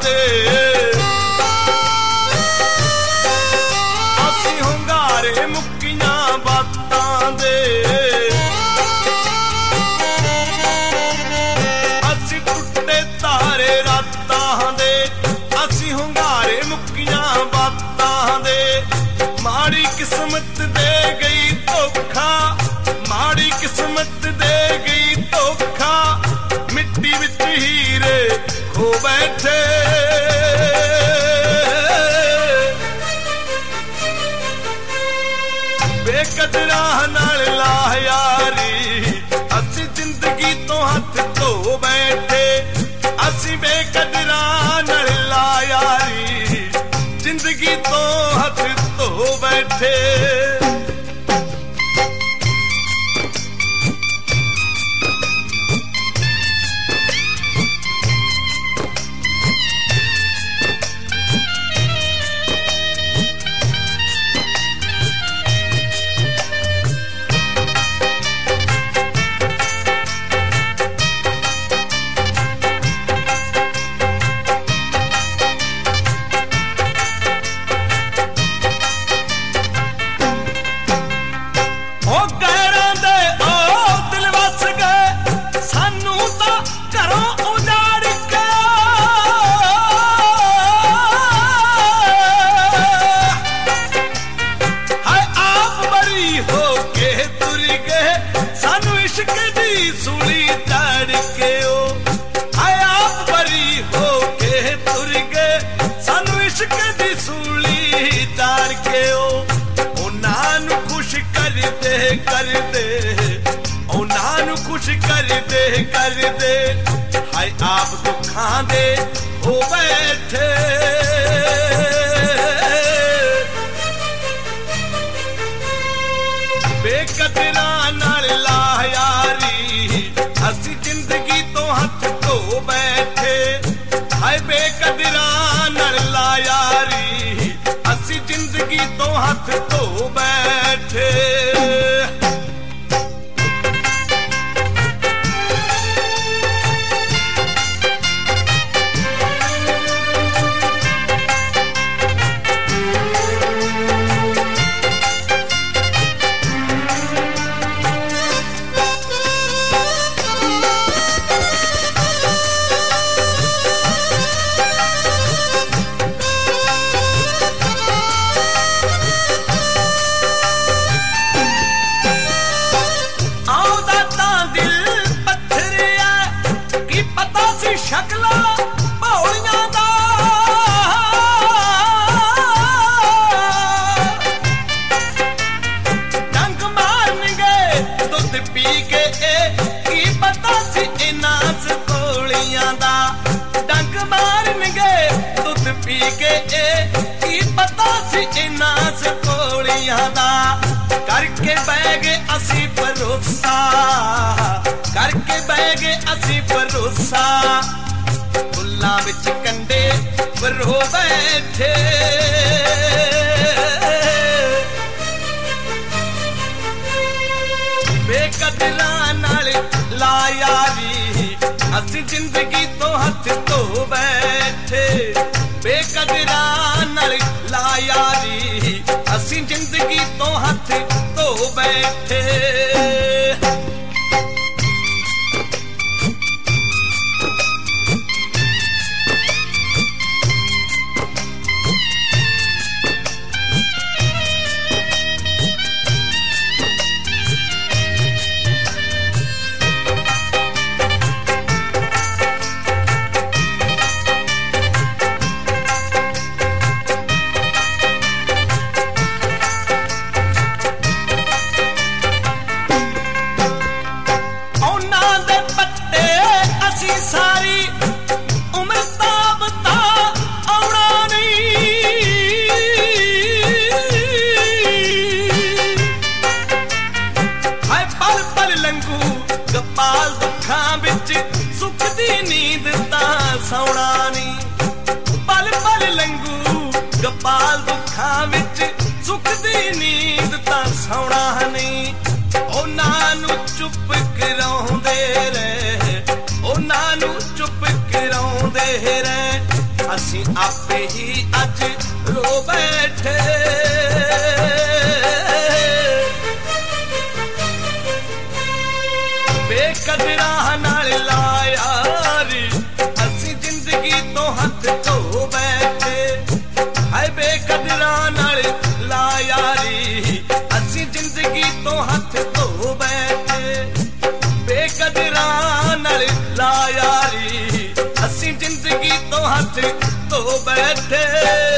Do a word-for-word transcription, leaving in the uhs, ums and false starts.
ਦੇ ਅਸੀਂ ਹੁੰਗਾਰੇ ਮੁੱਕੀਆਂ ਬਾਤਾਂ ਦੇ ਅਸੀਂ ਟੁੱਟੇ ਤਾਰੇ ਰਾਤਾਂ ਦੇ ਅਸੀਂ ਹੁੰਗਾਰੇ ਮੁੱਕੀਆਂ ਬਾਤਾਂ ਦੇ ਮਾੜੀ ਕਿਸਮਤ ਦੇ ਗਈ ਧੋਖਾ ਮਾੜੀ ਕਿਸਮਤ ਦੇ ਗਈ ਧੋਖਾ ਮਿੱਟੀ ਵਿੱਚ ਹੀਰੇ ਖੋ ਬੈਠੇ ਬੇਕਦਰਾਂ ਨਾਲ ਲਾ ਯਾਰੀ ਅਸੀਂ ਜ਼ਿੰਦਗੀ ਤੋਂ ਹੱਥ ਧੋ ਬੈਠੇ ਅਸੀਂ ਬੇਕਦਰਾਂ ਨਾਲ ਲਾ ਯਾਰੀ ਜ਼ਿੰਦਗੀ ਤੋਂ ਹੱਥ ਧੋ ਬੈਠੇ ਸੂਲੀ ਚੜ ਕੇ ਉਹ ਆਏ ਆਪ ਬਰੀ ਹੋ ਕੇ ਤੁਰ ਗਏ ਸਾਨੂੰ ਇਸ਼ਕ ਦੀ ਸੂਲੀ ਚੜ ਕੇ ਉਹ ਉਹਨਾਂ ਨੂੰ ਖੁਸ਼ ਕਰਦੇ ਕਰਦੇ ਉਹਨਾਂ ਨੂੰ ਖੁਸ਼ ਕਰਦੇ ਕਰਦੇ ਹਾਏ ਆਪ ਦੁੱਖਾਂ ਦੇ ਹੋ ਬੈਠੇ ਬੇਕਦਰਾਂ ਨਾਲ ਲਾ ਯਾਰੀ ਅਸੀਂ ਜ਼ਿੰਦਗੀ ਤੋਂ ਹੱਥ ਧੋ ਬੈਠੇ ਹਾਏ ਬੇਕਦਰਾਂ ਨਾਲ ਲਾ ਯਾਰੀ ਅਸੀਂ ਜ਼ਿੰਦਗੀ ਤੋਂ ਹੱਥ ਧੋ ਬੈਠੇ ਸ਼ਕਲਾਂ ਭੌਲੀਆਂ ਦਾ ਡੰਗ ਮਾਰਨਗੇ ਦੁੱਧ ਪੀ ਕੇ ਇਹ ਕੀ ਪਤਾ ਸੀ ਇਹਨਾਂ ਸਤੋਲੀਆਂ ਦਾ ਡੰਗ ਮਾਰਨਗੇ ਦੁੱਧ ਪੀ ਕੇ ਇਹ ਕੀ ਪਤਾ ਸੀ ਇਹਨਾਂ ਸਤੋਲੀਆਂ ਦਾ ਕਰਕੇ ਬਹਿ ਗਏ ਅਸੀਂ ਭਰੋਸਾ ਕਰਕੇ ਬਹਿ ਗਏ ਅਸੀਂ ਭਰੋਸਾ ਫੁੱਲਾਂ ਵਿੱਚ ਕੰਡੇ ਵਰੋ ਬੈਠੇ ਬੇਕਦਰਾਂ ਨਾਲ ਲਾ ਯਾਰੀ ਅਸੀਂ ਜ਼ਿੰਦਗੀ ਤੋਂ ਹੱਥ ਧੋ ਬੈਠੇ ਬੇਕਦਰਾਂ ਨਾਲ ਲਾ ਯਾਰੀ ਅਸੀਂ ਜ਼ਿੰਦਗੀ ਤੋਂ ਹੱਥ ਧੋ ਬੈਠੇ ਸਾਰੀ ਉਮਰ ਤਾਬਤਾ ਆਉਣਾ ਨਹੀਂ ਹਾਏ ਪਲ ਪਲ ਲੰਘੂ ਗਪਾਲ ਦੁੱਖਾਂ ਵਿੱਚ ਸੁੱਖ ਦੀ ਨੀਂਦ ਤਾਂ ਸੌਣਾ ਨਹੀਂ ਪਲ ਪਲ ਲੰਘੂ ਗਪਾਲ ਦੁੱਖਾਂ ਵਿੱਚ ਸੁੱਖ ਦੀ ਨੀਂਦ ਤਾਂ ਸੌਣਾ ਨਹੀਂ ਉਹਨਾਂ ਨੂੰ ਚੁੱਪ ਕਰਾਉਂਦੇ ਰਹੇ ਉਹਨਾਂ ਨੂੰ ਚੁੱਪ ਕਰਾਉਂਦੇ ਰਹਿ ਅਸੀਂ ਆਪੇ ਹੀ ਅੱਜ ਰੋ ਬੈਠੇ। ਬੇਕਦਰਾਂ ਨਾਲ ਲਾ ਯਾਰੀ ਅਸੀਂ ਜ਼ਿੰਦਗੀ ਤੋਂ ਹੱਥ ਧੋ ਬੈਠੇ। ਹਾਏ ਬੇਕਦਰਾਂ ਨਾਲ ਲਾ ਯਾਰੀ ਅਸੀਂ ਜ਼ਿੰਦਗੀ ਤੋਂ ਹੱਥ ਧੋ ਬੈਠੇ। ਬੇਕਦਰਾਂ ਨਾਲ ਲਾ ਯਾਰੀ ਅਸੀਂ ਜ਼ਿੰਦਗੀ ਤੋਂ ਹੱਥ ਧੋ ਬੈਠੇ।